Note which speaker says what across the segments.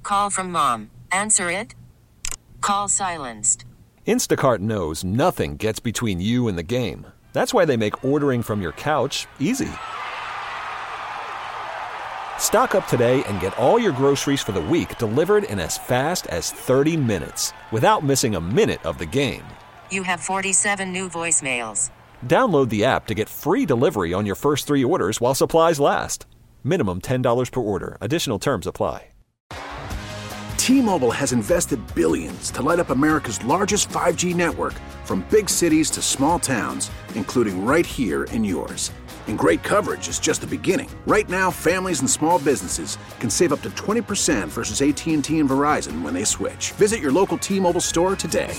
Speaker 1: Call from mom. Answer it. Call silenced.
Speaker 2: Instacart knows nothing gets between you and the game. That's why they make ordering from your couch easy. Stock up today and get all your groceries for the week delivered in as fast as 30 minutes without missing a minute of the game.
Speaker 1: You have 47 new voicemails.
Speaker 2: Download the app to get free delivery on your first 3 orders while supplies last. Minimum $10 per order. Additional terms apply.
Speaker 3: T-Mobile has invested billions to light up America's largest 5G network, from big cities to small towns, including right here in yours. And great coverage is just the beginning. Right now, families and small businesses can save up to 20% versus AT&T and Verizon when they switch. Visit your local T-Mobile store today.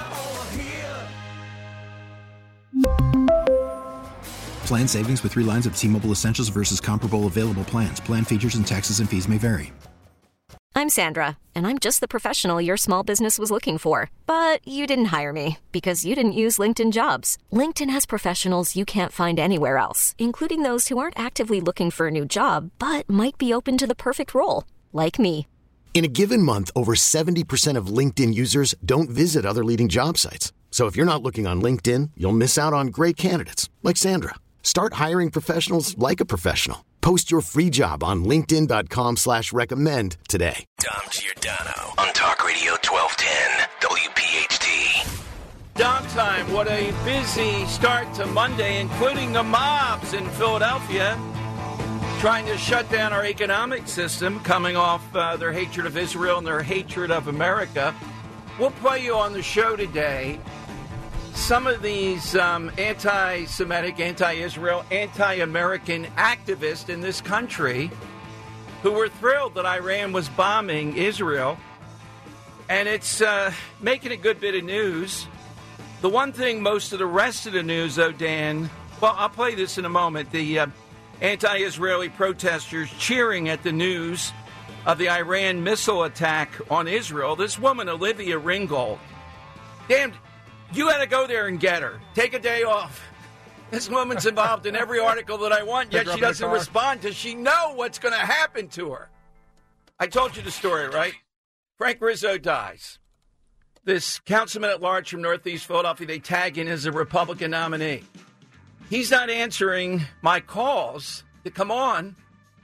Speaker 4: Plan savings with 3 lines of T-Mobile Essentials versus comparable available plans. Plan features and taxes and fees may vary.
Speaker 5: I'm Sandra, and I'm just the professional your small business was looking for. But you didn't hire me because you didn't use LinkedIn Jobs. LinkedIn has professionals you can't find anywhere else, including those who aren't actively looking for a new job, but might be open to the perfect role, like me.
Speaker 6: In a given month, over 70% of LinkedIn users don't visit other leading job sites. So if you're not looking on LinkedIn, you'll miss out on great candidates like Sandra. Start hiring professionals like a professional. Post your free job on linkedin.com/recommend today.
Speaker 7: Dom Giordano on Talk Radio 1210 WPHT.
Speaker 8: Dom time. What a busy start to Monday, including the mobs in Philadelphia trying to shut down our economic system, coming off their hatred of Israel and their hatred of America. We'll play you on the show today some of these anti-Semitic, anti-Israel, anti-American activists in this country who were thrilled that Iran was bombing Israel. And it's making a good bit of news. The one thing most of the rest of the news, though, Dan, well, I'll play this in a moment. The anti-Israeli protesters cheering at the news of the Iran missile attack on Israel. This woman, Olivia Ringgold, damn, you had to go there and get her. Take a day off. This woman's involved in every article that I want, yet she doesn't respond. Does she know what's going to happen to her? I told you the story, right? Frank Rizzo dies. This councilman at large from Northeast Philadelphia, they tag in as a Republican nominee. He's not answering my calls to come on.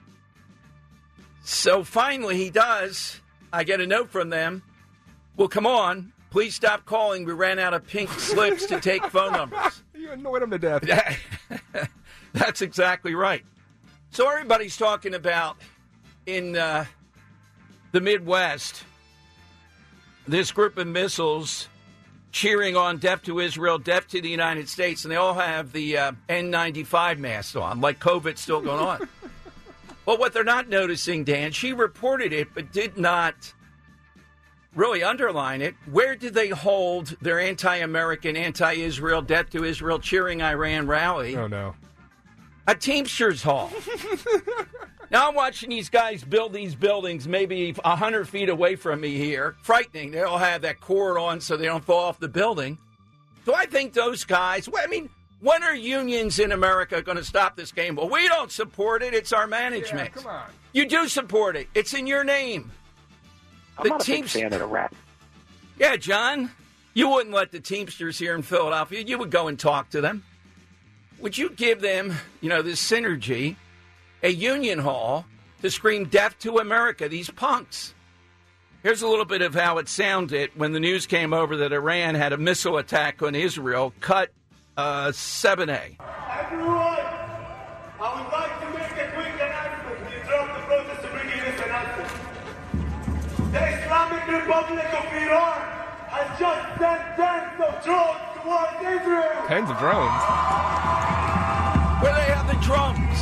Speaker 8: So finally he does. I get a note from them. Well, come on. Please stop calling. We ran out of pink slips to take phone numbers.
Speaker 9: You annoyed him to death.
Speaker 8: That's exactly right. So everybody's talking about in the Midwest, this group of missiles cheering on death to Israel, death to the United States, and they all have the N95 masks on, like COVID's still going on. Well, what they're not noticing, Dan, she reported it but did not really underline it. Where did they hold their anti-American, anti-Israel, death to Israel, cheering Iran rally?
Speaker 9: Oh, no.
Speaker 8: At Teamsters Hall. Now I'm watching these guys build these buildings maybe 100 feet away from me here. Frightening. They all have that cord on so they don't fall off the building. Do I think those guys, I mean, when are unions in America going to stop this game? Well, we don't support it. It's our management.
Speaker 9: Yeah, come on.
Speaker 8: You do support it. It's in your name.
Speaker 10: I'm not a big fan of the rap.
Speaker 8: Yeah, John, you wouldn't let the Teamsters here in Philadelphia, you would go and talk to them. Would you give them, this synergy, a union hall to scream death to America, these punks? Here's a little bit of how it sounded when the news came over that Iran had a missile attack on Israel. Cut 7A.
Speaker 11: Everyone, I would like to make a quick announcement to interrupt the protest to bring in this announcement. The Islamic Republic of Iran has just sent tens of drones towards Israel.
Speaker 9: Tens of drones?
Speaker 8: Where they have the drums?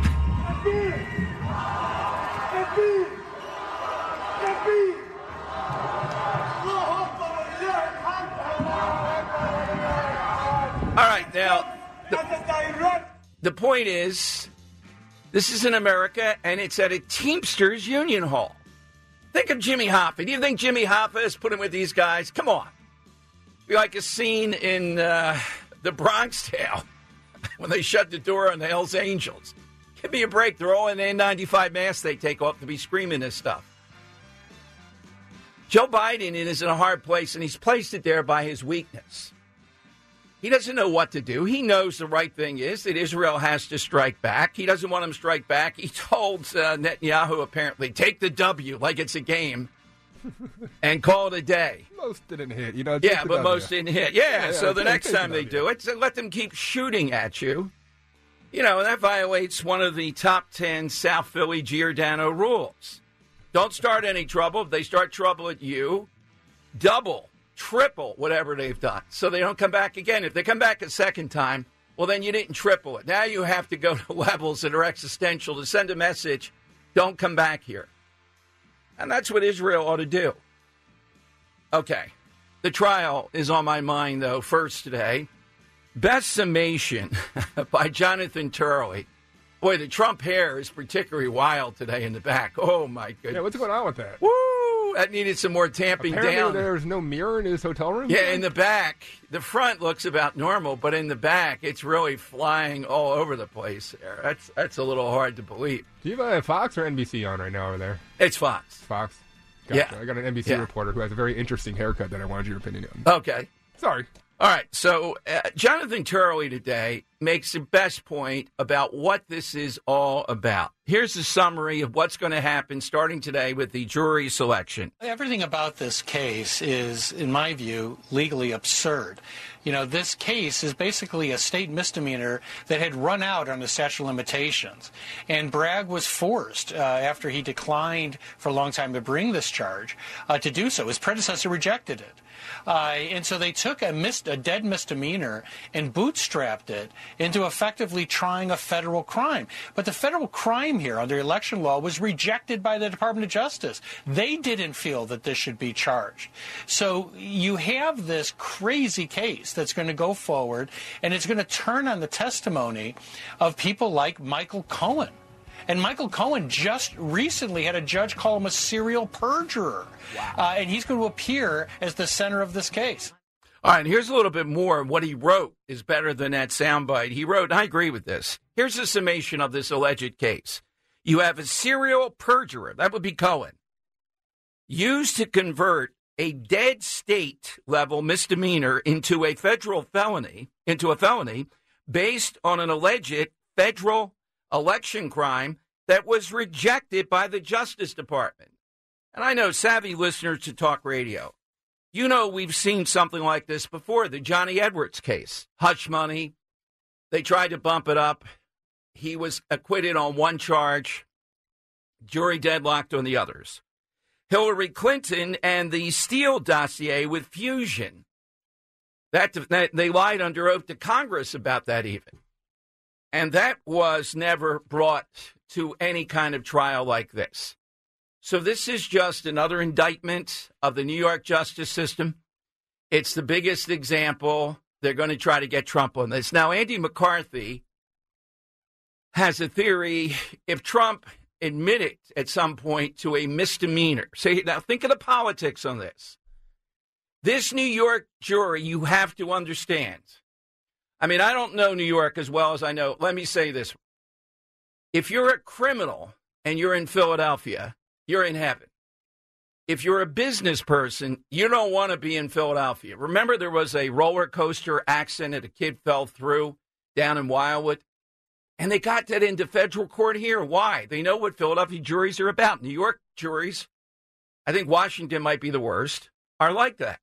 Speaker 8: All right, now, the point is, this is in America, and it's at a Teamsters Union Hall. Think of Jimmy Hoffa. Do you think Jimmy Hoffa is putting with these guys? Come on. Be like a scene in The Bronx Tale when they shut the door on the Hells Angels. Give me a break. They're all in N95 masks they take off to be screaming this stuff. Joe Biden is in a hard place, and he's placed it there by his weakness. He doesn't know what to do. He knows the right thing is that Israel has to strike back. He doesn't want him to strike back. He told Netanyahu, apparently, take the W like it's a game and call it a day.
Speaker 9: Most didn't hit. You know.
Speaker 8: Yeah, but most didn't hit. Yeah, so the next time they do it, let them keep shooting at you. You know, that violates one of the top 10 South Philly Giordano rules. Don't start any trouble. If they start trouble at you, double, triple whatever they've done so they don't come back again. If they come back a second time, well, then you didn't triple it. Now you have to go to levels that are existential to send a message, don't come back here. And that's what Israel ought to do. Okay. The trial is on my mind, though, first today. Best summation by Jonathan Turley. Boy, the Trump hair is particularly wild today in the back. Oh, my goodness.
Speaker 9: Yeah, what's going on with that?
Speaker 8: Woo! That needed some more tamping down.
Speaker 9: Apparently there's no mirror in his hotel room?
Speaker 8: Yeah, in the back. The front looks about normal, but in the back, it's really flying all over the place there. That's a little hard to believe.
Speaker 9: Do you have a Fox or NBC on right now over there?
Speaker 8: It's Fox.
Speaker 9: Fox? Gotcha.
Speaker 8: Yeah.
Speaker 9: I got an NBC reporter who has a very interesting haircut that I wanted your opinion on.
Speaker 8: Okay.
Speaker 9: Sorry.
Speaker 8: All right, so Jonathan Turley today makes the best point about what this is all about. Here's a summary of what's going to happen starting today with the jury selection.
Speaker 12: Everything about this case is, in my view, legally absurd. You know, this case is basically a state misdemeanor that had run out on the statute of limitations. And Bragg was forced, after he declined for a long time to bring this charge, to do so. His predecessor rejected it. And so they took a dead misdemeanor and bootstrapped it into effectively trying a federal crime. But the federal crime here under election law was rejected by the Department of Justice. They didn't feel that this should be charged. So you have this crazy case that's going to go forward, and it's going to turn on the testimony of people like Michael Cohen. And Michael Cohen just recently had a judge call him a serial perjurer. Wow. And he's going to appear as the center of this case.
Speaker 8: All right, and here's a little bit more. What he wrote is better than that soundbite. He wrote, and I agree with this. Here's a summation of this alleged case. You have a serial perjurer, that would be Cohen, used to convert a dead state-level misdemeanor into a federal felony, based on an alleged federal election crime that was rejected by the Justice Department. And I know savvy listeners to talk radio, you know we've seen something like this before, the Johnny Edwards case. Hush money. They tried to bump it up. He was acquitted on one charge. Jury deadlocked on the others. Hillary Clinton and the Steele dossier with Fusion. They lied under oath to Congress about that even. And that was never brought to any kind of trial like this. So this is just another indictment of the New York justice system. It's the biggest example. They're going to try to get Trump on this. Now, Andy McCarthy has a theory. If Trump admitted at some point to a misdemeanor, now think of the politics on this. This New York jury, you have to understand. I mean, I don't know New York as well as I know. Let me say this. If you're a criminal and you're in Philadelphia, you're in heaven. If you're a business person, you don't want to be in Philadelphia. Remember there was a roller coaster accident a kid fell through down in Wildwood? And they got that into federal court here. Why? They know what Philadelphia juries are about. New York juries, I think Washington might be the worst, are like that.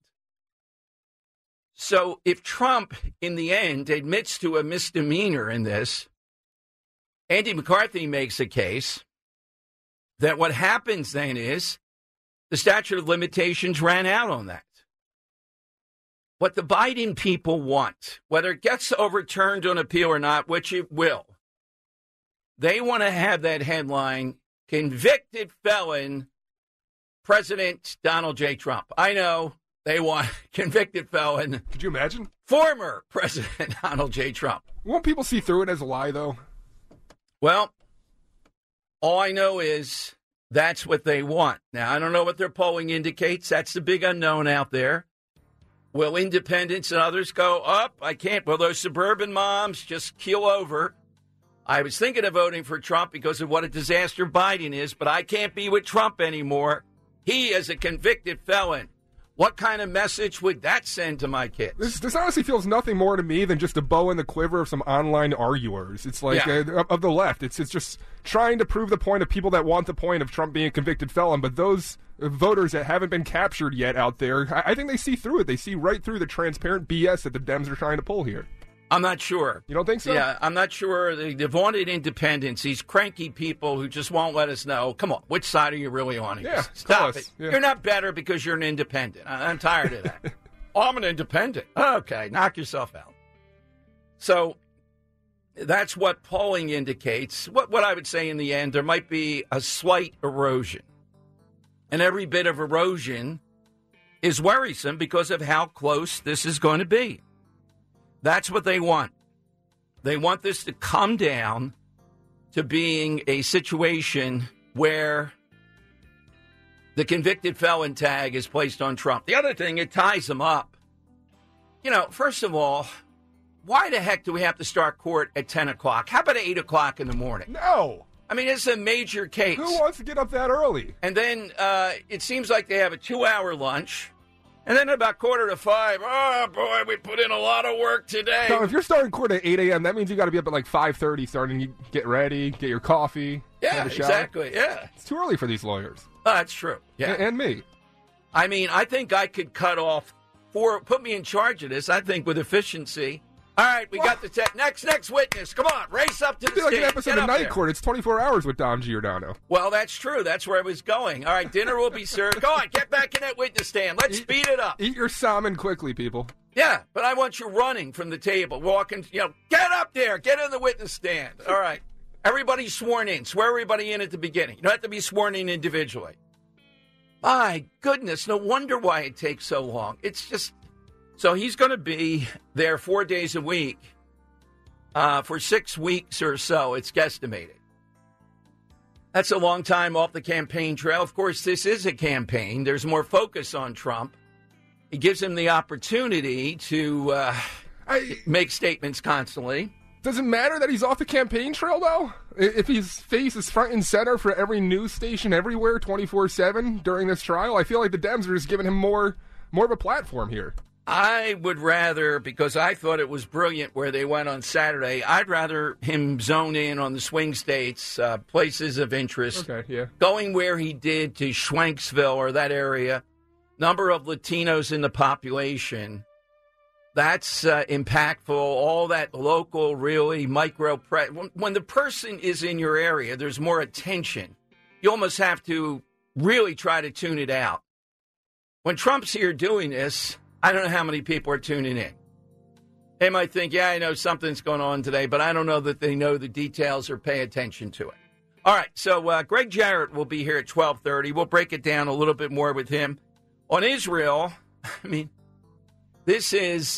Speaker 8: So if Trump, in the end, admits to a misdemeanor in this, Andy McCarthy makes a case that what happens then is the statute of limitations ran out on that. What the Biden people want, whether it gets overturned on appeal or not, which it will, they want to have that headline, convicted felon, President Donald J. Trump. I know. They want convicted felon.
Speaker 9: Could you imagine?
Speaker 8: Former President Donald J. Trump.
Speaker 9: Won't people see through it as a lie, though?
Speaker 8: Well, all I know is that's what they want. Now, I don't know what their polling indicates. That's the big unknown out there. Will independents and others go up? I can't. Will those suburban moms just keel over? I was thinking of voting for Trump because of what a disaster Biden is, but I can't be with Trump anymore. He, as a convicted felon, what kind of message would that send to my kids?
Speaker 9: This honestly feels nothing more to me than just a bow in the quiver of some online arguers. It's like of the left. It's just trying to prove the point of people that want the point of Trump being a convicted felon. But those voters that haven't been captured yet out there, I think they see through it. They see right through the transparent BS that the Dems are trying to pull here.
Speaker 8: I'm not sure.
Speaker 9: You don't think so?
Speaker 8: Yeah, I'm not sure. The vaunted independents, these cranky people who just won't let us know, come on, which side are you really on here?
Speaker 9: Yeah,
Speaker 8: Stop it. Yeah. You're not better because you're an independent. I'm tired of that. Oh, I'm an independent. Okay, knock yourself out. So that's what polling indicates. What I would say in the end, there might be a slight erosion. And every bit of erosion is worrisome because of how close this is going to be. That's what they want. They want this to come down to being a situation where the convicted felon tag is placed on Trump. The other thing, it ties them up. You know, first of all, why the heck do we have to start court at 10 o'clock? How about 8 o'clock in the morning?
Speaker 9: No.
Speaker 8: I mean, it's a major case.
Speaker 9: Who wants to get up that early?
Speaker 8: And then it seems like they have a 2-hour lunch. And then about 4:45, oh, boy, we put in a lot of work today.
Speaker 9: So if you're starting court at 8 a.m., that means you got to be up at like 5:30 starting to get ready, get your coffee.
Speaker 8: Yeah, exactly, yeah.
Speaker 9: It's too early for these lawyers.
Speaker 8: That's true, yeah.
Speaker 9: And me.
Speaker 8: I mean, I think I could cut off put me in charge of this, I think, with efficiency. All right, we got the next witness. Come on, race up to the stage.
Speaker 9: It's like an episode of Night Court. It's 24 hours with Dom Giordano.
Speaker 8: Well, that's true. That's where I was going. All right, dinner will be served. Go on, get back in that witness stand. Let's speed it up.
Speaker 9: Eat your salmon quickly, people.
Speaker 8: Yeah, but I want you running from the table, walking, get up there, get in the witness stand. All right, everybody's sworn in. Swear everybody in at the beginning. You don't have to be sworn in individually. My goodness, no wonder why it takes so long. It's just... So he's going to be there 4 days a week for 6 weeks or so, it's guesstimated. That's a long time off the campaign trail. Of course, this is a campaign. There's more focus on Trump. It gives him the opportunity to make statements constantly.
Speaker 9: Does it matter that he's off the campaign trail, though? If his face is front and center for every news station everywhere 24/7 during this trial, I feel like the Dems are just giving him more of a platform here.
Speaker 8: I would rather, because I thought it was brilliant where they went on Saturday, I'd rather him zone in on the swing states, places of interest.
Speaker 9: Okay, yeah.
Speaker 8: Going where he did to Schwenksville or that area, number of Latinos in the population, that's impactful. All that local, really micro press. When the person is in your area, there's more attention. You almost have to really try to tune it out. When Trump's here doing this, I don't know how many people are tuning in. They might think, yeah, I know something's going on today, but I don't know that they know the details or pay attention to it. All right, so Greg Jarrett will be here at 12:30. We'll break it down a little bit more with him. On Israel, I mean, this is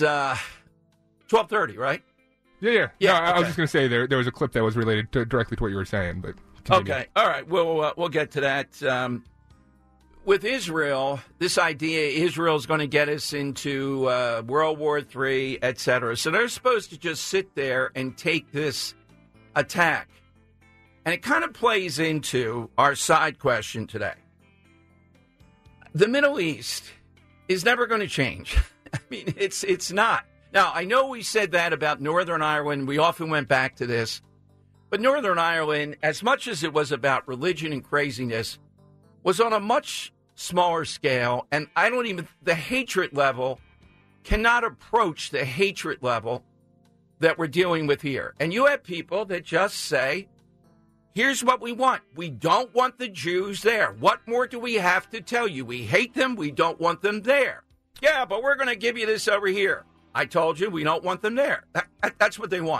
Speaker 8: 12:30, right?
Speaker 9: Yeah. No, I was just going to say there was a clip that was related directly to what you were saying, but continue.
Speaker 8: Okay, all right, we'll get to that. With Israel, this idea Israel's going to get us into World War III, et cetera. So they're supposed to just sit there and take this attack. And it kind of plays into our side question today. The Middle East is never going to change. I mean, it's not. Now, I know we said that about Northern Ireland. We often went back to this. But Northern Ireland, as much as it was about religion and craziness, was on a much smaller scale, and the hatred level cannot approach the hatred level that we're dealing with here. And you have people that just say, here's what we want. We don't want the Jews there. What more do we have to tell you? We hate them. We don't want them there. Yeah, but we're going to give you this over here. I told you we don't want them there. That's what they want.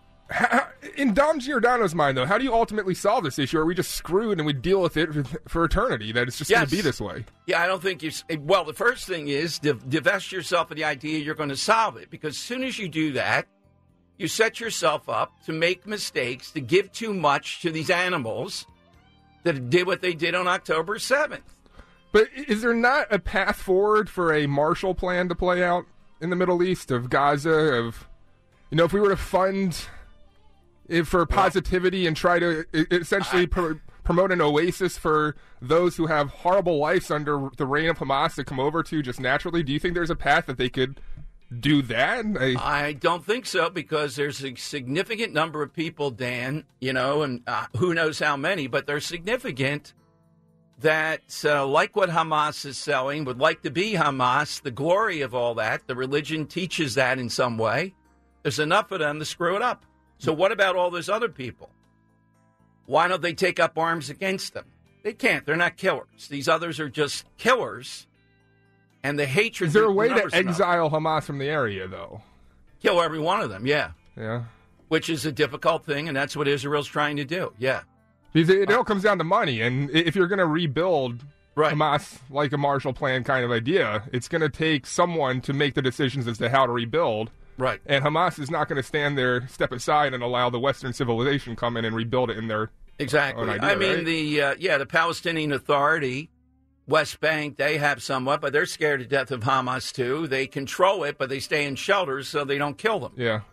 Speaker 9: In Dom Giordano's mind, though, how do you ultimately solve this issue? Are we just screwed and we deal with it for eternity, that it's just going to be this way?
Speaker 8: Yeah, I don't think well, the first thing is divest yourself of the idea you're going to solve it, because as soon as you do that, you set yourself up to make mistakes, to give too much to these animals that did what they did on October 7th.
Speaker 9: But is there not a path forward for a Marshall Plan to play out in the Middle East, of Gaza, if we were to fund for positivity and try to essentially promote an oasis for those who have horrible lives under the reign of Hamas to come over to just naturally? Do you think there's a path that they could do that?
Speaker 8: I don't think so, because there's a significant number of people, Dan, and who knows how many, but they're significant, that like what Hamas is selling, would like to be Hamas, the glory of all that. The religion teaches that in some way. There's enough of them to screw it up. So what about all those other people? Why don't they take up arms against them? They can't. They're not killers. These others are just killers. And the hatred...
Speaker 9: Is there a way to exile Hamas from the area, though?
Speaker 8: Kill every one of them, yeah.
Speaker 9: Yeah.
Speaker 8: Which is a difficult thing, and that's what Israel's trying to do, yeah.
Speaker 9: Because it all comes down to money, and if you're going to rebuild Hamas like a Marshall Plan kind of idea, it's going to take someone to make the decisions as to how to rebuild.
Speaker 8: Right.
Speaker 9: And Hamas is not going to stand there, step aside, and allow the Western civilization come in and rebuild it in their own idea,
Speaker 8: I mean,
Speaker 9: right?
Speaker 8: the Palestinian Authority, West Bank, they have somewhat, but they're scared to death of Hamas, too. They control it, but they stay in shelters so they don't kill them.
Speaker 9: Yeah.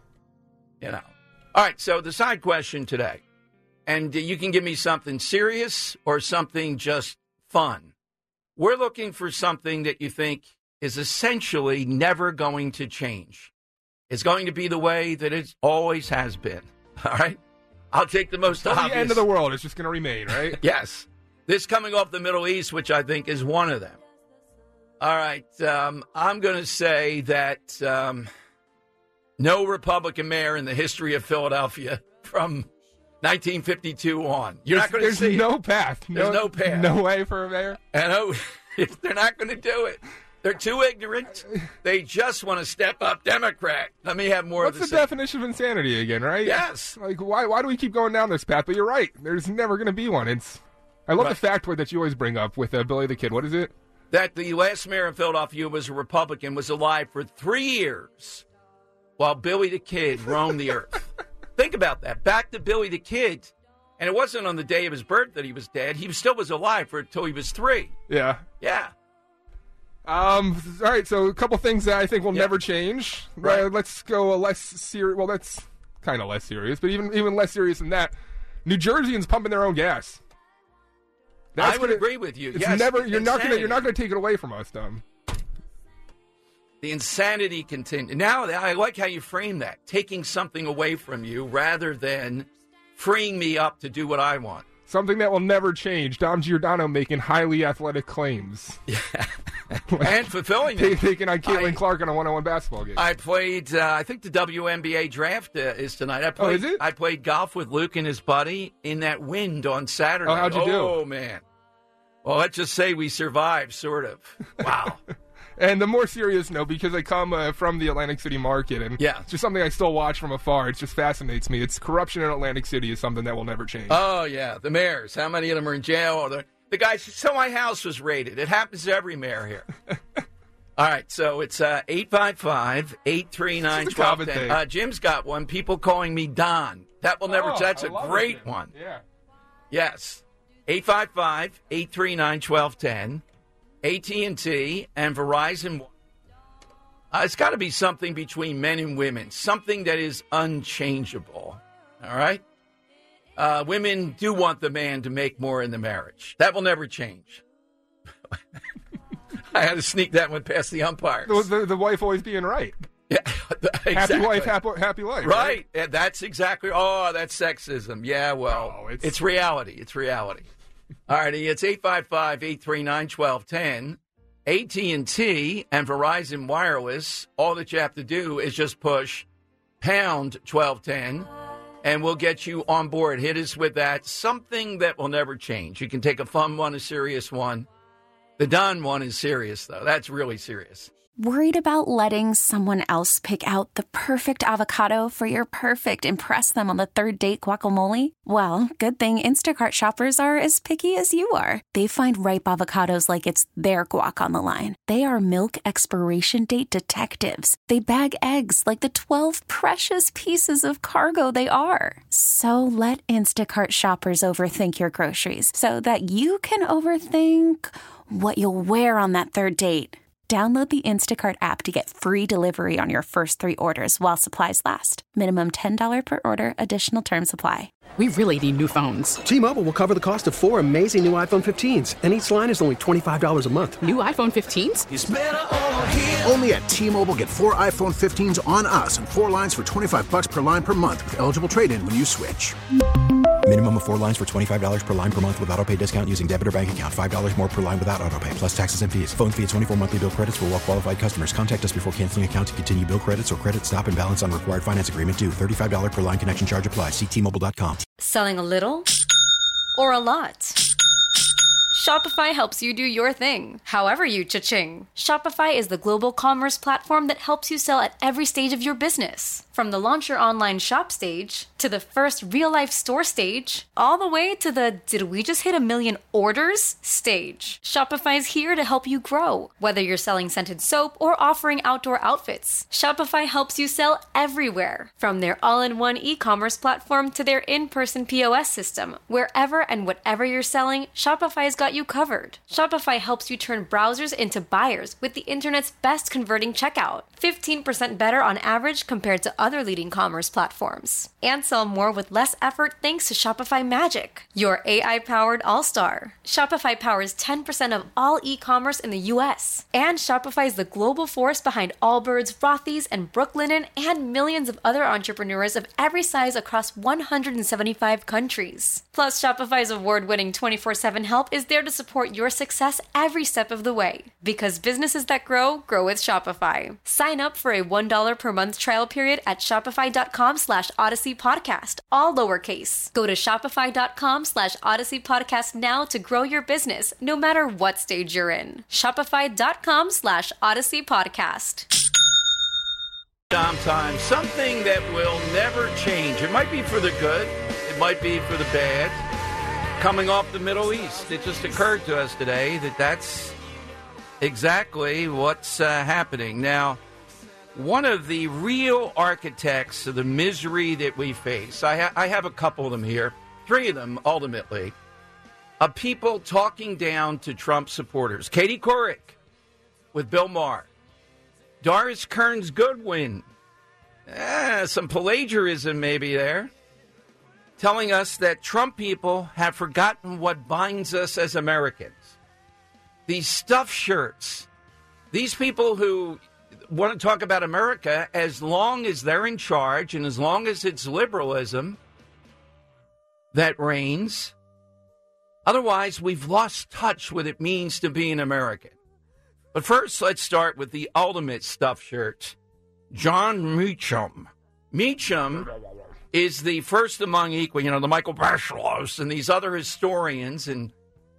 Speaker 8: All right, so the side question today, and you can give me something serious or something just fun. We're looking for something that you think is essentially never going to change. It's going to be the way that it always has been. All right? I'll take the most obvious.
Speaker 9: The end of the world is just going to remain, right?
Speaker 8: Yes. This coming off the Middle East, which I think is one of them. All right. I'm going to say that no Republican mayor in the history of Philadelphia from 1952 on. You're not going to see
Speaker 9: There's no path.
Speaker 8: There's no path.
Speaker 9: No way for a mayor?
Speaker 8: And they're not going to do it. They're too ignorant. They just want to step up Democrat. Let me have more of
Speaker 9: the definition of insanity again, right?
Speaker 8: Yes.
Speaker 9: Like, why do we keep going down this path? But you're right. There's never going to be one. I love the factoid that you always bring up with Billy the Kid. What is it?
Speaker 8: That the last mayor of Philadelphia was a Republican, was alive for 3 years while Billy the Kid roamed the earth. Think about that. Back to Billy the Kid. And it wasn't on the day of his birth that he was dead. He still was alive until he was 3.
Speaker 9: Yeah.
Speaker 8: Yeah.
Speaker 9: All right, so a couple things that I think will never change.
Speaker 8: Right.
Speaker 9: Let's go a less serious. Well, that's kind of less serious, but even less serious than that. New Jerseyans pumping their own gas.
Speaker 8: I would agree with you.
Speaker 9: You're not going to take it away from us, Tom.
Speaker 8: The insanity continues. Now, I like how you frame that, taking something away from you rather than freeing me up to do what I want.
Speaker 9: Something that will never change. Dom Giordano making highly athletic claims.
Speaker 8: Yeah. And fulfilling them.
Speaker 9: Taking on Caitlin Clark on a one-on-one basketball game.
Speaker 8: I played, I think the WNBA draft is tonight.
Speaker 9: Is it?
Speaker 8: I played golf with Luke and his buddy in that wind on Saturday.
Speaker 9: Oh, how'd you do?
Speaker 8: Oh, man. Well, let's just say we survived, sort of. Wow.
Speaker 9: And the more serious note, because I come from the Atlantic City market, and it's just something I still watch from afar. It just fascinates me. It's corruption in Atlantic City is something that will never change.
Speaker 8: Oh, yeah. The mayors. How many of them are in jail? Or the guys, so my house was raided. It happens to every mayor here. All right, so it's 855-839-1210. Jim's got one. People calling me Don. That will never. That's a great one.
Speaker 9: Yeah.
Speaker 8: Yes. 855-839-1210. AT&T and Verizon. It's got to be something between men and women, something that is unchangeable. All right? Women do want the man to make more in the marriage. That will never change. I had to sneak that one past the umpires.
Speaker 9: The wife always being right.
Speaker 8: Yeah, exactly.
Speaker 9: Happy wife, happy life.
Speaker 8: Right. Yeah, that's exactly. Oh, that's sexism. Yeah, well, it's reality. It's reality. All righty, it's 855-839-1210. AT&T and Verizon Wireless, all that you have to do is just push pound 1210, and we'll get you on board. Hit us with that. Something that will never change. You can take a fun one, a serious one. The Don one is serious, though. That's really serious.
Speaker 13: Worried about letting someone else pick out the perfect avocado for your perfect impress them on the third date guacamole? Well, good thing Instacart shoppers are as picky as you are. They find ripe avocados like it's their guac on the line. They are milk expiration date detectives. They bag eggs like the 12 precious pieces of cargo they are. So let Instacart shoppers overthink your groceries so that you can overthink what you'll wear on that third date. Download the Instacart app to get free delivery on your first 3 orders while supplies last. Minimum $10 per order. Additional terms apply.
Speaker 14: We really need new phones.
Speaker 15: T-Mobile will cover the cost of 4 amazing new iPhone 15s, and each line is only $25 a month.
Speaker 14: New iPhone 15s?
Speaker 3: It's better over here. Only at T-Mobile, get 4 iPhone 15s on us and 4 lines for $25 per line per month with eligible trade-in when you switch.
Speaker 4: Minimum of 4 lines for $25 per line per month with autopay discount using debit or bank account. $5 more per line without autopay, plus taxes and fees. Phone fee at 24 monthly bill credits for well-qualified customers. Contact us before canceling account to continue bill credits or credit stop and balance on required finance agreement due. $35 per line connection charge applies. See T-Mobile.com.
Speaker 16: Selling a little or a lot? Shopify helps you do your thing, however you cha-ching. Shopify is the global commerce platform that helps you sell at every stage of your business. From the launch your online shop stage, to the first real-life store stage, all the way to the did we just hit 1 million orders stage. Shopify is here to help you grow. Whether you're selling scented soap or offering outdoor outfits, Shopify helps you sell everywhere. From their all-in-one e-commerce platform to their in-person POS system, wherever and whatever you're selling, Shopify's got you covered. Shopify helps you turn browsers into buyers with the internet's best converting checkout. 15% better on average compared to other leading commerce platforms. And sell more with less effort thanks to Shopify Magic, your AI-powered all-star. Shopify powers 10% of all e-commerce in the US. And Shopify is the global force behind Allbirds, Rothy's, and Brooklinen, and millions of other entrepreneurs of every size across 175 countries. Plus, Shopify's award-winning 24/7 help is there to support your success every step of the way. Because businesses that grow, grow with Shopify. Sign up for a $1 per month trial period at shopify.com/Odyssey Podcast, all lowercase. Go to shopify.com/Odyssey Podcast now to grow your business, no matter what stage you're in. Shopify.com/Odyssey Podcast.
Speaker 8: Time, something that will never change. It might be for the good, it might be for the bad. Coming off the Middle East, it just occurred to us today that that's exactly what's happening. Now, one of the real architects of the misery that we face, I have a couple of them here, 3 of them ultimately, of people talking down to Trump supporters. Katie Couric with Bill Maher. Doris Kearns Goodwin, some plagiarism maybe there, telling us that Trump people have forgotten what binds us as Americans. These stuffed shirts, these people who want to talk about America as long as they're in charge and as long as it's liberalism that reigns. Otherwise, we've lost touch with what it means to be an American. But first, let's start with the ultimate stuffed shirt, John Meacham. Meacham is the first among equal, the Michael Bachelos and these other historians and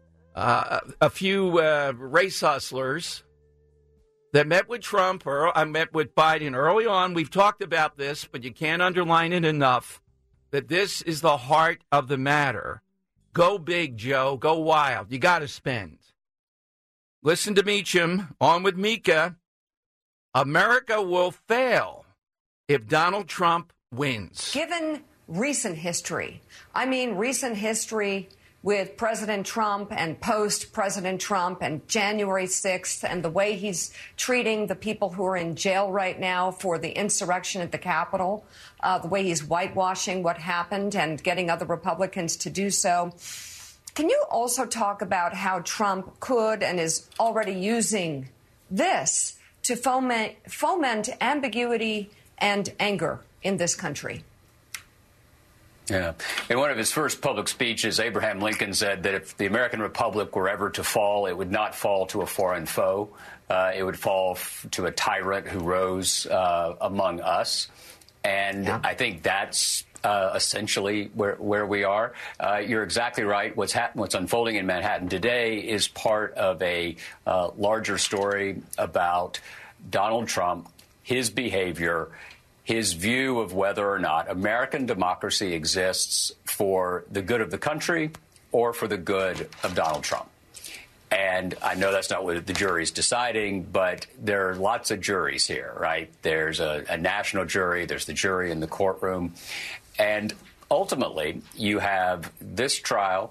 Speaker 8: a few race hustlers that met with Trump or met with Biden early on. We've talked about this, but you can't underline it enough, that this is the heart of the matter. Go big, Joe. Go wild. You got to spend. Listen to Meacham, on with Mika. America will fail if Donald Trump wins.
Speaker 17: Given recent history, recent history with President Trump and post-President Trump and January 6th and the way he's treating the people who are in jail right now for the insurrection at the Capitol, the way he's whitewashing what happened and getting other Republicans to do so. Can you also talk about how Trump could and is already using this to foment ambiguity and anger in this country?
Speaker 18: Yeah. In one of his first public speeches, Abraham Lincoln said that if the American Republic were ever to fall, it would not fall to a foreign foe. It would fall to a tyrant who rose among us. And I think that's essentially where we are. You're exactly right. What's unfolding in Manhattan today is part of a larger story about Donald Trump, his behavior, his view of whether or not American democracy exists for the good of the country or for the good of Donald Trump. And I know that's not what the jury's deciding, but there are lots of juries here, right? There's a national jury, there's the jury in the courtroom. And ultimately, you have this trial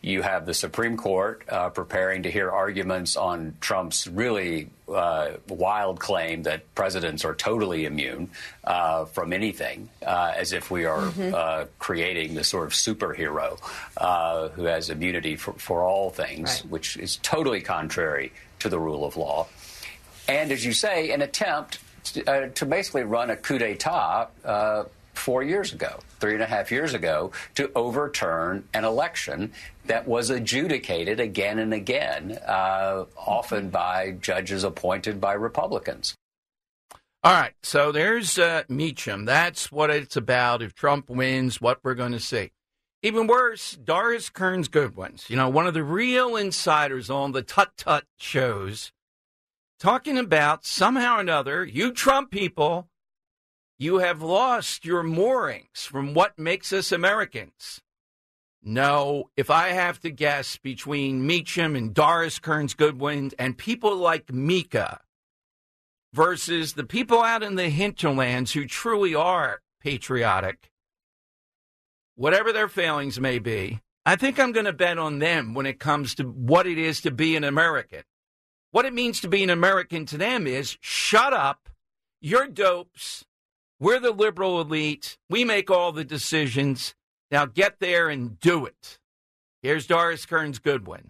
Speaker 18: You have the Supreme Court preparing to hear arguments on Trump's really wild claim that presidents are totally immune from anything, as if we are creating this sort of superhero who has immunity for all things, right, which is totally contrary to the rule of law. And as you say, an attempt to basically run a coup d'etat 4 years ago, 3.5 years ago, to overturn an election that was adjudicated again and again, often by judges appointed by Republicans.
Speaker 8: All right, so there's Meacham. That's what it's about. If Trump wins, what we're going to see. Even worse, Doris Kearns Goodwin, one of the real insiders on the Tut-Tut shows, talking about somehow or another, you Trump people, you have lost your moorings from what makes us Americans. No, if I have to guess between Meacham and Doris Kearns Goodwin and people like Mika versus the people out in the hinterlands who truly are patriotic, whatever their failings may be, I think I'm going to bet on them when it comes to what it is to be an American. What it means to be an American to them is, shut up, you're dopes, we're the liberal elite, we make all the decisions, now get there and do it. Here's Doris Kearns Goodwin.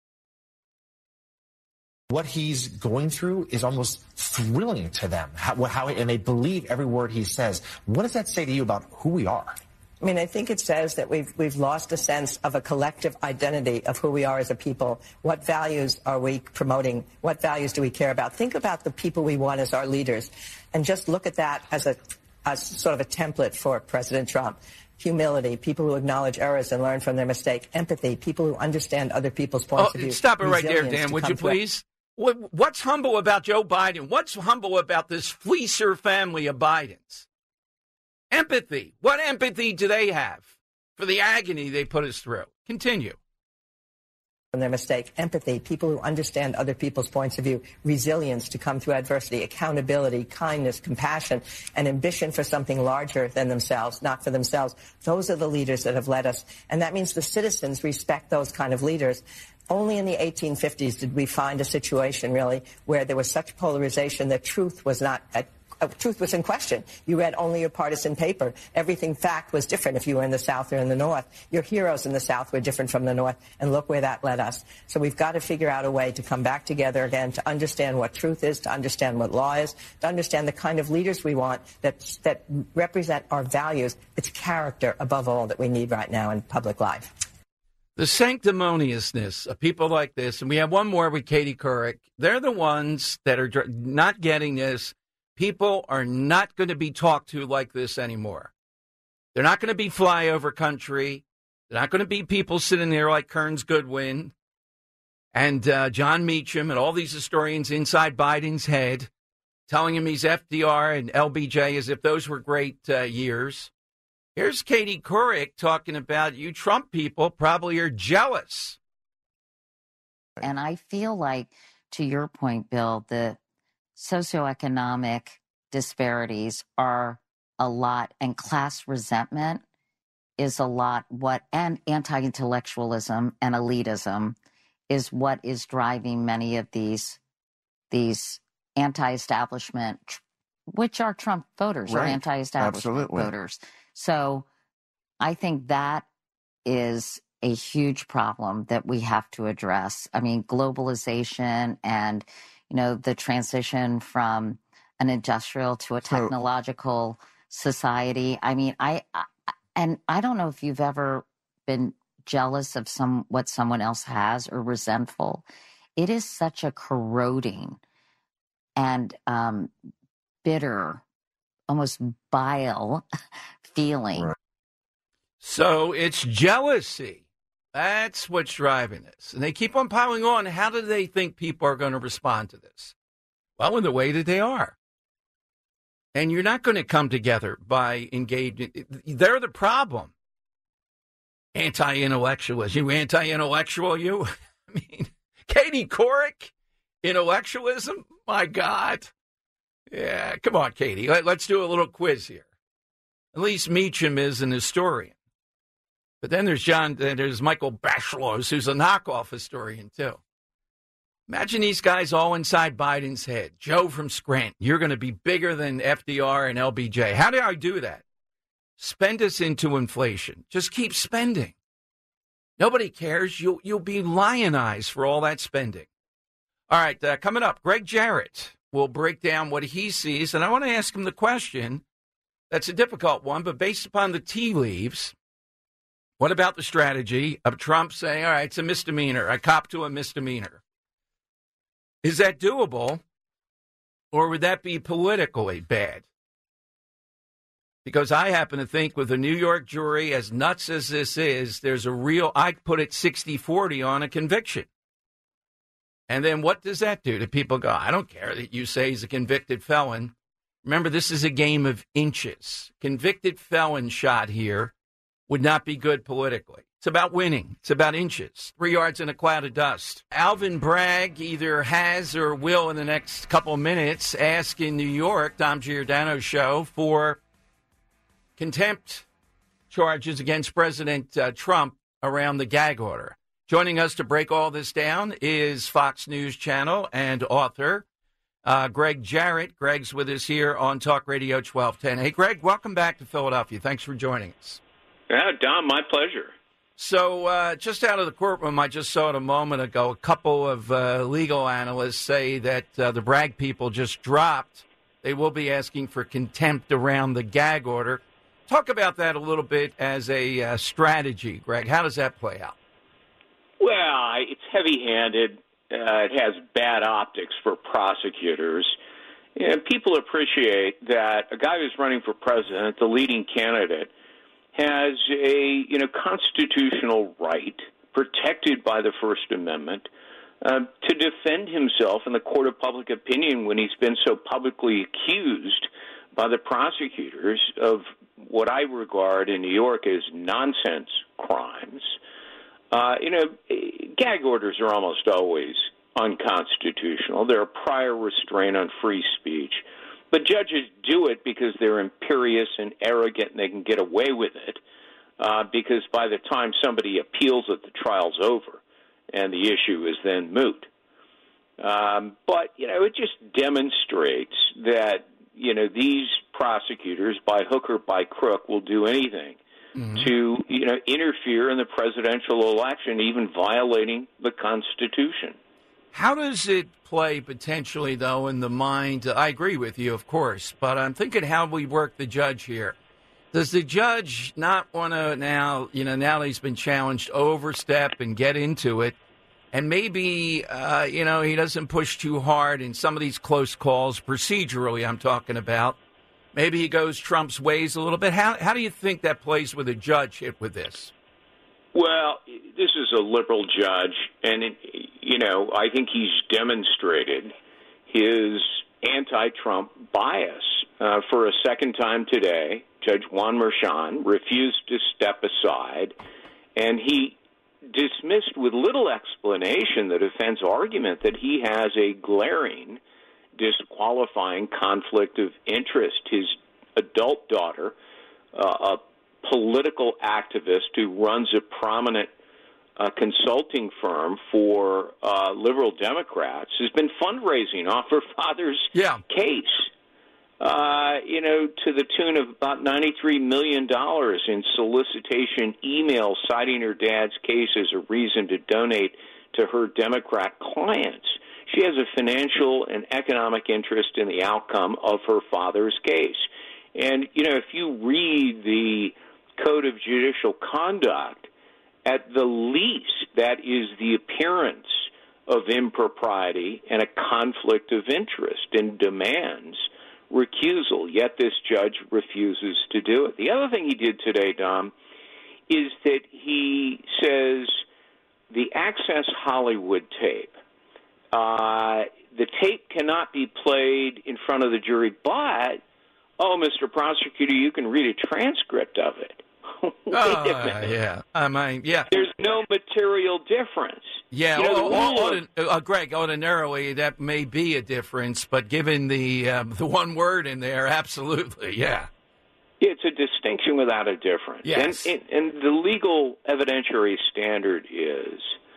Speaker 19: What he's going through is almost thrilling to them, and they believe every word he says. What does that say to you about who we are?
Speaker 20: I mean, I think it says that we've lost a sense of a collective identity of who we are as a people. What values are we promoting? What values do we care about? Think about the people we want as our leaders, and just look at that as sort of a template for President Trump. Humility, people who acknowledge errors and learn from their mistake. Empathy, people who understand other people's points of view.
Speaker 8: Stop it right there, Dan, would you please? What's humble about Joe Biden? What's humble about this fleecer family of Bidens? Empathy. What empathy do they have for the agony they put us through? Continue.
Speaker 20: From their mistake. Empathy, people who understand other people's points of view. Resilience to come through adversity. Accountability, kindness, compassion, and ambition for something larger than themselves, not for themselves. Those are the leaders that have led us. And that means the citizens respect those kind of leaders. Only in the 1850s did we find a situation, really, where there was such polarization that truth was in question. You read only your partisan paper. Everything fact was different if you were in the South or in the North. Your heroes in the South were different from the North, and look where that led us. So we've got to figure out a way to come back together again, to understand what truth is, to understand what law is, to understand the kind of leaders we want that represent our values. It's character, above all, that we need right now in public life.
Speaker 8: The sanctimoniousness of people like this, and we have one more with Katie Couric, they're the ones that are not getting this. People are not going to be talked to like this anymore. They're not going to be flyover country. They're not going to be people sitting there like Kearns Goodwin and John Meacham and all these historians inside Biden's head telling him he's FDR and LBJ as if those were great years. Here's Katie Couric talking about you Trump people probably are jealous.
Speaker 21: And I feel like, to your point, Bill, the socioeconomic disparities are a lot, and class resentment is a lot, and anti-intellectualism and elitism is what is driving many of these anti-establishment, which are Trump voters,
Speaker 22: right,
Speaker 21: or anti-establishment voters. So I think that is a huge problem that we have to address. I mean, globalization and, the transition from an industrial to a technological society. I mean, I don't know if you've ever been jealous of what someone else has or resentful. It is such a corroding and bitter, almost bile feeling. Right.
Speaker 8: So it's jealousy. That's what's driving this. And they keep on piling on. How do they think people are going to respond to this? Well, in the way that they are. And you're not going to come together by engaging. They're the problem. Anti-intellectualist. You anti-intellectual, you? I mean, Katie Couric, intellectualism? My God. Yeah, come on, Katie. Let's do a little quiz here. At least Meacham is an historian. But then there's Michael Bachelos, who's a knockoff historian, too. Imagine these guys all inside Biden's head. Joe from Scranton, you're going to be bigger than FDR and LBJ. How do I do that? Spend us into inflation. Just keep spending. Nobody cares. You'll be lionized for all that spending. All right, coming up, Greg Jarrett will break down what he sees. And I want to ask him the question. That's a difficult one, but based upon the tea leaves, what about the strategy of Trump saying, all right, it's a misdemeanor. I cop to a misdemeanor. Is that doable, or would that be politically bad? Because I happen to think with a New York jury, as nuts as this is, there's a real, I'd put it 60-40 on a conviction. And then what does that do? Do people go, I don't care that you say he's a convicted felon. Remember, this is a game of inches. Convicted felon shot here would not be good politically. It's about winning. It's about inches. 3 yards in a cloud of dust. Alvin Bragg either has or will in the next couple of minutes ask in New York, Dom Giordano's show, for contempt charges against President Trump around the gag order. Joining us to break all this down is Fox News Channel and author Greg Jarrett. Greg's with us here on Talk Radio 1210. Hey, Greg, welcome back to Philadelphia. Thanks for joining us.
Speaker 1: Yeah, Dom, my pleasure.
Speaker 8: So just out of the courtroom, I just saw it a moment ago, a couple of legal analysts say that the Bragg people just dropped. They will be asking for contempt around the gag order. Talk about that a little bit as a strategy, Greg. How does that play out?
Speaker 1: Well, it's heavy-handed. It has bad optics for prosecutors. People appreciate that a guy who's running for president, the leading candidate, has a constitutional right protected by the First Amendment to defend himself in the court of public opinion when he's been so publicly accused by the prosecutors of what I regard in New York as nonsense crimes. Gag orders are almost always unconstitutional. They're a prior restraint on free speech. But judges do it because they're imperious and arrogant and they can get away with it because by the time somebody appeals it, the trial's over and the issue is then moot. But it just demonstrates that, these prosecutors, by hook or by crook, will do anything to, interfere in the presidential election, even violating the Constitution.
Speaker 8: How does it play potentially, though, in the mind? I agree with you, of course, but I'm thinking how we work the judge here. Does the judge not want to now that he's been challenged, overstep and get into it? And maybe, he doesn't push too hard in some of these close calls, procedurally I'm talking about. Maybe he goes Trump's ways a little bit. How do you think that plays with a judge hit with this?
Speaker 1: Well, this is a liberal judge, and, I think he's demonstrated his anti-Trump bias. For a second time today, Judge Juan Merchan refused to step aside, and he dismissed with little explanation the defense argument that he has a glaring, disqualifying conflict of interest. His adult daughter, a political activist who runs a prominent consulting firm for liberal Democrats, has been fundraising off her father's case, to the tune of about $93 million in solicitation emails citing her dad's case as a reason to donate to her Democrat clients. She has a financial and economic interest in the outcome of her father's case. And, if you read the Code of Judicial Conduct, at the least, that is the appearance of impropriety and a conflict of interest and demands recusal, yet this judge refuses to do it. The other thing he did today, Dom, is that he says the Access Hollywood tape, the tape cannot be played in front of the jury, but, Mr. Prosecutor, you can read a transcript of it. Wait a minute.
Speaker 8: Yeah.
Speaker 1: There's no material difference.
Speaker 8: Yeah, Greg, ordinarily that may be a difference, but given the one word in there, absolutely, yeah.
Speaker 1: It's a distinction without a difference.
Speaker 8: Yes.
Speaker 1: And the legal evidentiary standard is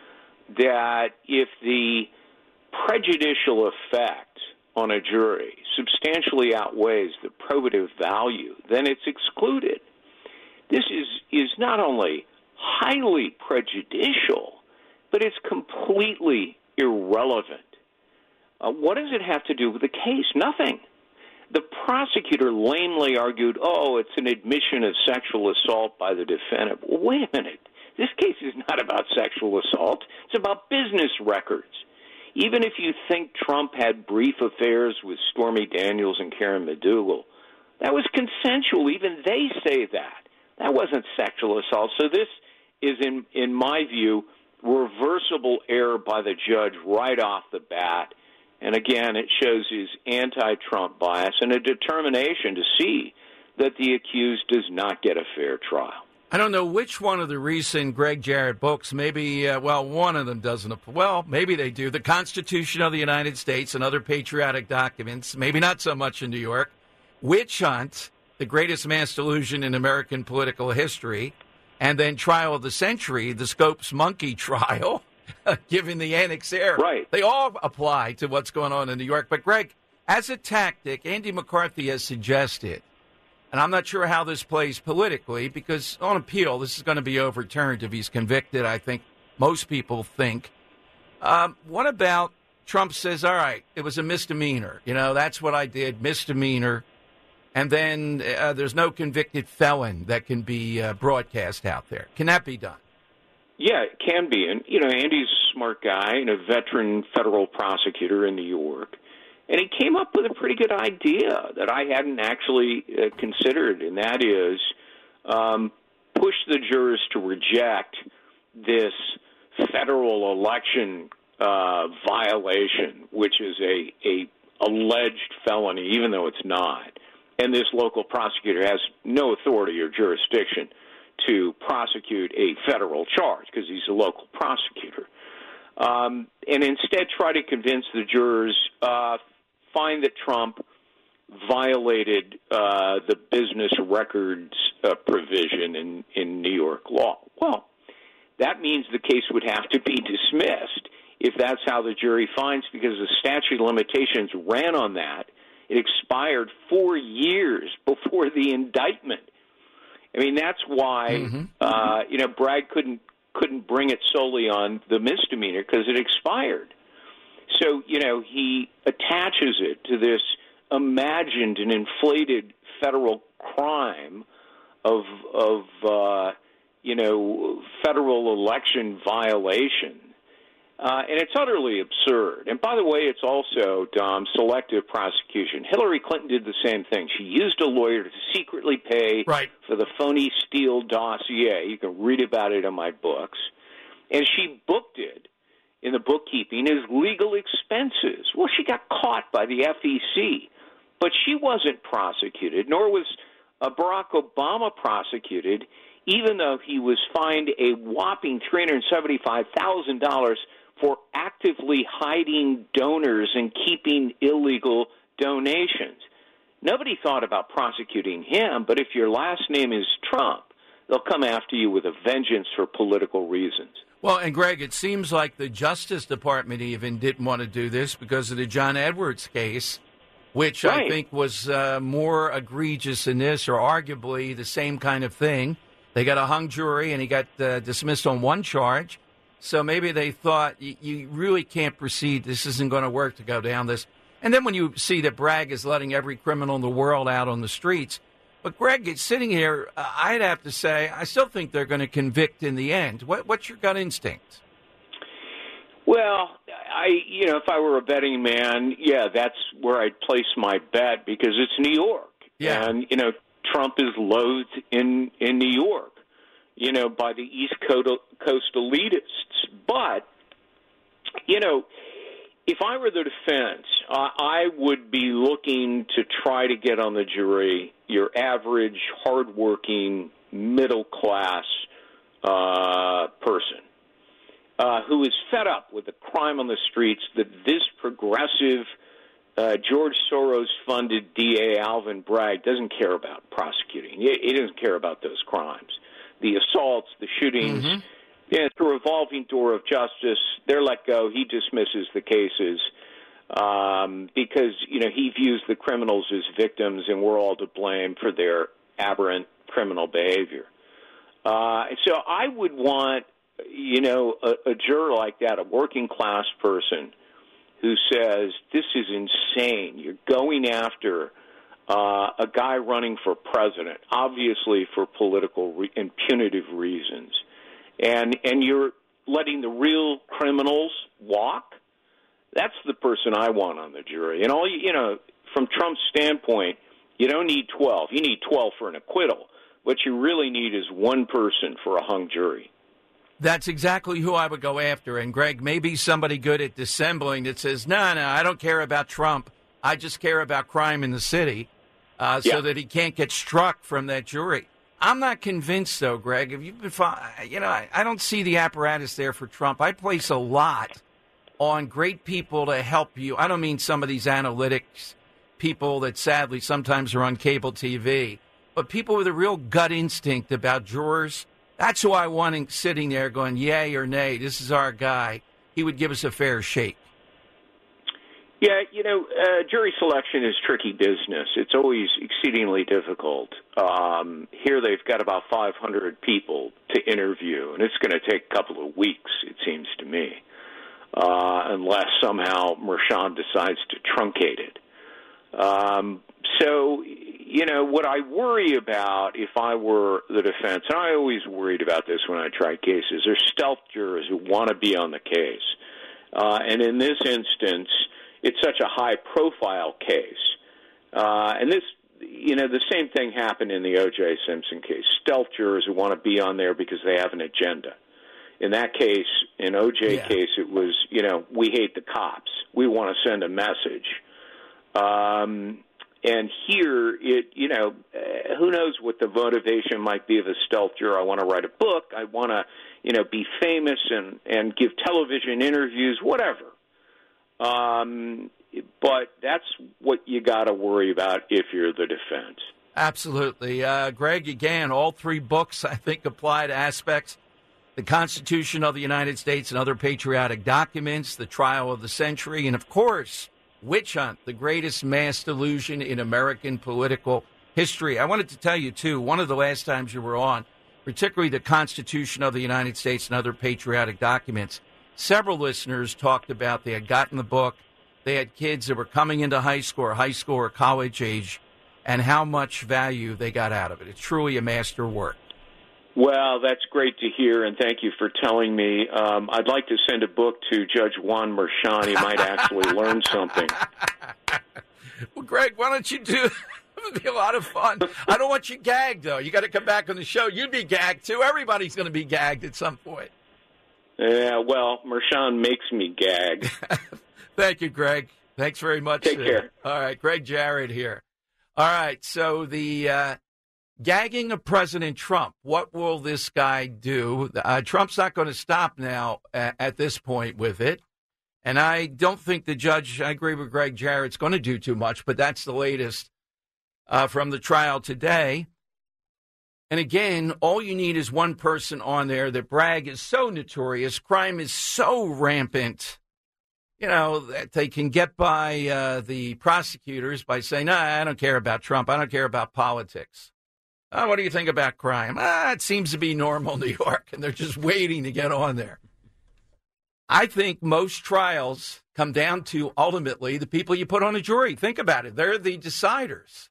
Speaker 1: that if the prejudicial effect on a jury substantially outweighs the probative value, then it's excluded. This is not only highly prejudicial, but it's completely irrelevant. What does it have to do with the case? Nothing. The prosecutor lamely argued, it's an admission of sexual assault by the defendant. Well, wait a minute. This case is not about sexual assault. It's about business records. Even if you think Trump had brief affairs with Stormy Daniels and Karen McDougal, that was consensual. Even they say that. That wasn't sexual assault. So this is, in my view, reversible error by the judge right off the bat. And again, it shows his anti-Trump bias and a determination to see that the accused does not get a fair trial.
Speaker 8: I don't know which one of the recent Greg Jarrett books, maybe, one of them doesn't. Well, maybe they do. The Constitution of the United States and Other Patriotic Documents, maybe not so much in New York. Witch Hunt, the greatest mass delusion in American political history. And then Trial of the Century, the Scopes Monkey trial. Given the annexaire.
Speaker 1: Right.
Speaker 8: They all apply to what's going on in New York. But, Greg, as a tactic, Andy McCarthy has suggested, and I'm not sure how this plays politically, because on appeal, this is going to be overturned if he's convicted, I think most people think. What about Trump says, all right, it was a misdemeanor. That's what I did, misdemeanor. And then there's no convicted felon that can be broadcast out there. Can that be done?
Speaker 1: Yeah, it can be. And, Andy's a smart guy and a veteran federal prosecutor in New York. And he came up with a pretty good idea that I hadn't actually considered, and that is push the jurors to reject this federal election violation, which is a alleged felony, even though it's not. And this local prosecutor has no authority or jurisdiction to prosecute a federal charge because he's a local prosecutor. And instead try to convince the jurors, find that Trump violated the business records provision in New York law. Well, that means the case would have to be dismissed if that's how the jury finds, because the statute of limitations ran on that. It expired 4 years before the indictment. I mean, that's why, Bragg couldn't bring it solely on the misdemeanor because it expired. So, he attaches it to this imagined and inflated federal crime of federal election violation. And it's utterly absurd. And by the way, it's also, Dom, selective prosecution. Hillary Clinton did the same thing. She used a lawyer to secretly pay for the phony Steele dossier. You can read about it in my books. And she booked it in the bookkeeping as legal expenses. Well, she got caught by the FEC, but she wasn't prosecuted, nor was Barack Obama prosecuted, even though he was fined a whopping $375,000 for actively hiding donors and keeping illegal donations. Nobody thought about prosecuting him, but if your last name is Trump, they'll come after you with a vengeance for political reasons.
Speaker 8: Well, and Greg, it seems like the Justice Department even didn't want to do this because of the John Edwards case, which I think was more egregious than this, or arguably the same kind of thing. They got a hung jury, and he got dismissed on one charge. So maybe they thought, you really can't proceed. This isn't going to work to go down this. And then when you see that Bragg is letting every criminal in the world out on the streets. But, Greg, it's sitting here, I'd have to say, I still think they're going to convict in the end. What's your gut instinct?
Speaker 1: Well, if I were a betting man, that's where I'd place my bet because it's New York.
Speaker 8: Yeah.
Speaker 1: And, Trump is loathed in New York, by the East Coast elitists. But, if I were the defense, I would be looking to try to get on the jury your average, hardworking, middle-class person who is fed up with the crime on the streets that this progressive George Soros-funded DA Alvin Bragg doesn't care about prosecuting. He doesn't care about those crimes. The assaults, the shootings, it's a revolving door of justice. They're let go. He dismisses the cases because, he views the criminals as victims and we're all to blame for their aberrant criminal behavior. So I would want, a juror like that, a working-class person, who says, this is insane. You're going after a guy running for president, obviously for political and punitive reasons, and you're letting the real criminals walk? That's the person I want on the jury. And from Trump's standpoint, you don't need 12. You need 12 for an acquittal. What you really need is one person for a hung jury.
Speaker 8: That's exactly who I would go after. And, Greg, maybe somebody good at dissembling that says, no, I don't care about Trump. I just care about crime in the city so that he can't get struck from that jury. I'm not convinced, though, Greg. If you've been, I don't see the apparatus there for Trump. I place a lot on great people to help you. I don't mean some of these analytics people that sadly sometimes are on cable TV, but people with a real gut instinct about jurors. That's who I want sitting there going, yay or nay, this is our guy. He would give us a fair shake.
Speaker 1: Yeah, jury selection is tricky business. It's always exceedingly difficult. Here they've got about 500 people to interview, and it's going to take a couple of weeks, it seems to me, unless somehow Merchan decides to truncate it. So, what I worry about if I were the defense, and I always worried about this when I tried cases, there's stealth jurors who want to be on the case. And in this instance, it's such a high-profile case. And this, the same thing happened in the O.J. Simpson case. Stealth jurors who want to be on there because they have an agenda. In that case, in O.J. case, it was, we hate the cops. We want to send a message. And here, who knows what the motivation might be of a stealth juror. I want to write a book. I want to, be famous and give television interviews, whatever. But that's what you got to worry about if you're the defense.
Speaker 8: Absolutely. Greg, again, all three books, I think, apply to aspects. The Constitution of the United States and Other Patriotic Documents, The Trial of the Century, and, of course, Witch Hunt, the greatest mass delusion in American political history. I wanted to tell you, too, one of the last times you were on, particularly the Constitution of the United States and Other Patriotic Documents, several listeners talked about they had gotten the book, they had kids that were coming into high school or college age, and how much value they got out of it. It's truly a masterwork.
Speaker 1: Well, that's great to hear, and thank you for telling me. I'd like to send a book to Judge Juan Merchan. He might actually learn something.
Speaker 8: Well, Greg, why don't you do it? It would be a lot of fun. I don't want you gagged, though. You got to come back on the show. You'd be gagged, too. Everybody's going to be gagged at some point.
Speaker 1: Yeah, well, Merchan makes me gag.
Speaker 8: Thank you, Greg. Thanks very much.
Speaker 1: Take care.
Speaker 8: All right, Greg Jarrett here. All right, so the gagging of President Trump, what will this guy do? Trump's not going to stop now at this point with it. And I don't think the judge, I agree with Greg Jarrett's going to do too much, but that's the latest from the trial today. And again, all you need is one person on there. That Bragg is so notorious, crime is so rampant, that they can get by the prosecutors by saying, I don't care about Trump. I don't care about politics. What do you think about crime? It seems to be normal in New York, and they're just waiting to get on there. I think most trials come down to, ultimately, the people you put on a jury. Think about it. They're the deciders.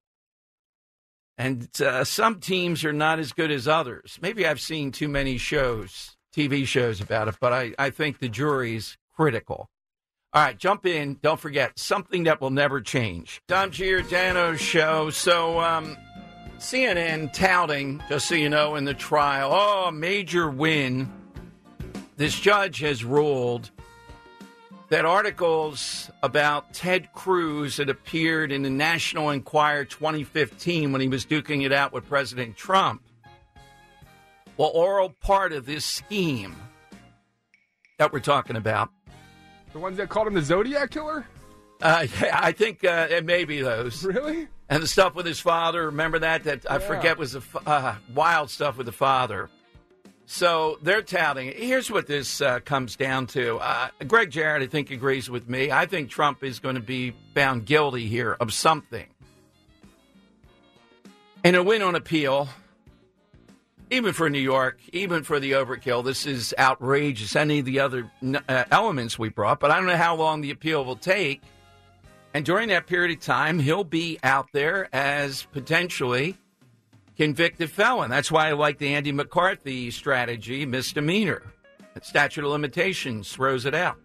Speaker 8: And some teams are not as good as others. Maybe I've seen too many TV shows about it, but I think the jury's critical. All right, jump in. Don't forget, something that will never change. Dom Giordano's show. So CNN touting, just so you know, in the trial, major win. This judge has ruled that articles about Ted Cruz that appeared in the National Enquirer 2015 when he was duking it out with President Trump were all part of this scheme that we're talking about.
Speaker 9: The ones that called him the Zodiac Killer?
Speaker 8: I think it may be those.
Speaker 9: Really?
Speaker 8: And the stuff with his father, remember that I forget was the wild stuff with the father. So they're touting it. Here's what this comes down to. Greg Jarrett, I think, agrees with me. I think Trump is going to be found guilty here of something. And a win on appeal, even for New York, even for the overkill, this is outrageous. Any of the other elements we brought, but I don't know how long the appeal will take. And during that period of time, he'll be out there as potentially convicted felon. That's why I like the Andy McCarthy strategy, misdemeanor. The statute of limitations throws it out.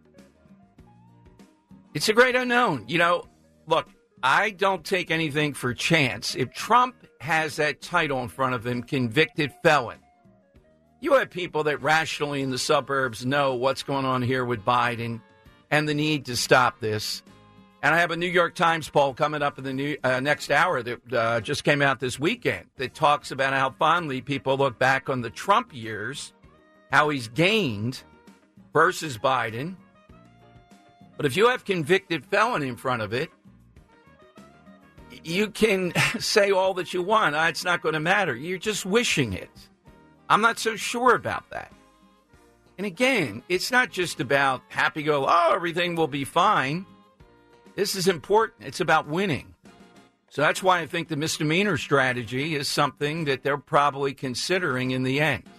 Speaker 8: It's a great unknown. You know, look, I don't take anything for chance. If Trump has that title in front of him, convicted felon, you have people that rationally in the suburbs know what's going on here with Biden and the need to stop this. And I have a New York Times poll coming up in the next hour that just came out this weekend that talks about how fondly people look back on the Trump years, how he's gained versus Biden. But if you have convicted felon in front of it, you can say all that you want. It's not going to matter. You're just wishing it. I'm not so sure about that. And again, it's not just about everything will be fine. This is important. It's about winning. So that's why I think the misdemeanor strategy is something that they're probably considering in the end.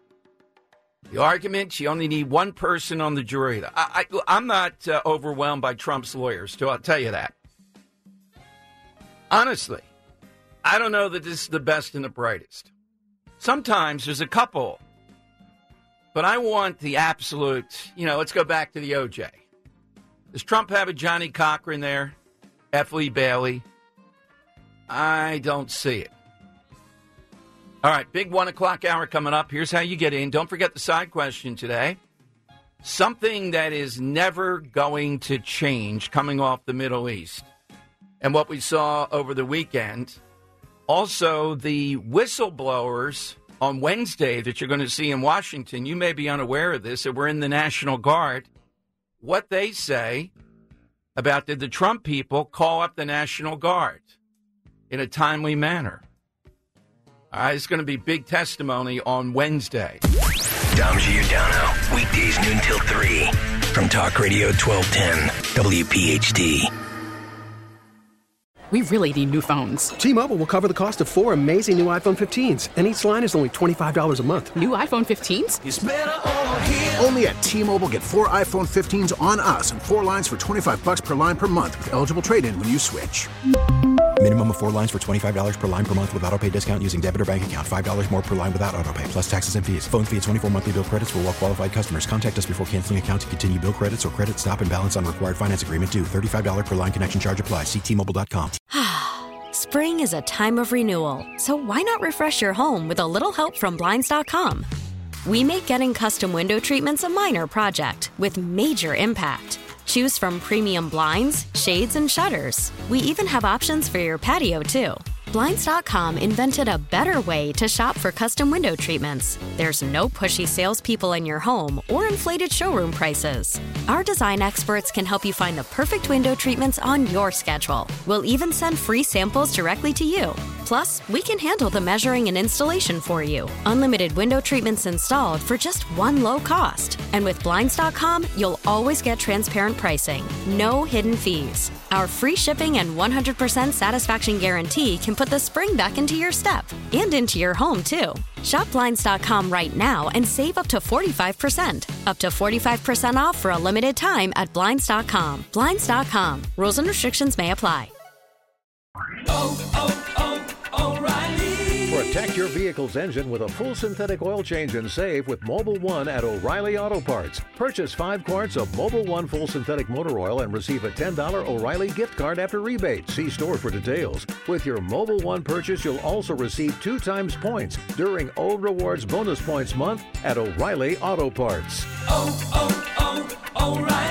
Speaker 8: The argument, you only need one person on the jury. I'm not overwhelmed by Trump's lawyers, so I'll tell you that. Honestly, I don't know that this is the best and the brightest. Sometimes there's a couple. But I want the absolute, let's go back to the OJ. Does Trump have a Johnny Cochran there? F. Lee Bailey? I don't see it. All right, big 1 o'clock hour coming up. Here's how you get in. Don't forget the side question today. Something that is never going to change coming off the Middle East and what we saw over the weekend. Also, the whistleblowers on Wednesday that you're going to see in Washington, you may be unaware of this, that were in the National Guard. What they say about did the Trump people call up the National Guard in a timely manner. All right, it's going to be big testimony on Wednesday.
Speaker 7: Dom Giordano, weekdays noon till 3 from Talk Radio 1210 WPHT.
Speaker 14: We really need new phones.
Speaker 15: T-Mobile will cover the cost of 4 amazing new iPhone 15s, and each line is only $25 a month.
Speaker 14: New iPhone 15s?
Speaker 3: It's better over here. Only at T-Mobile, get 4 iPhone 15s on us and 4 lines for $25 per line per month with eligible trade-in when you switch.
Speaker 4: Minimum of 4 lines for $25 per line per month with autopay discount using debit or bank account. $5 more per line without autopay, plus taxes and fees. Phone fee at 24 monthly bill credits for well-qualified customers. Contact us before canceling account to continue bill credits or credit stop and balance on required finance agreement due. $35 per line connection charge applies. See T-Mobile.com.
Speaker 5: Spring is a time of renewal, so why not refresh your home with a little help from Blinds.com? We make getting custom window treatments a minor project with major impact. Choose from premium blinds, shades, and shutters. We even have options for your patio, too. Blinds.com invented a better way to shop for custom window treatments. There's no pushy salespeople in your home or inflated showroom prices. Our design experts can help you find the perfect window treatments on your schedule. We'll even send free samples directly to you. Plus, we can handle the measuring and installation for you. Unlimited window treatments installed for just one low cost. And with Blinds.com, you'll always get transparent pricing. No hidden fees. Our free shipping and 100% satisfaction guarantee can put the spring back into your step and into your home, too. Shop Blinds.com right now and save up to 45%. Up to 45% off for a limited time at Blinds.com. Blinds.com. Rules and restrictions may apply.
Speaker 2: O'Reilly. Protect your vehicle's engine with a full synthetic oil change and save with Mobil 1 at O'Reilly Auto Parts. Purchase 5 quarts of Mobil 1 full synthetic motor oil and receive a $10 O'Reilly gift card after rebate. See store for details. With your Mobil 1 purchase, you'll also receive 2 times points during O Rewards Bonus Points Month at O'Reilly Auto Parts.
Speaker 11: O'Reilly.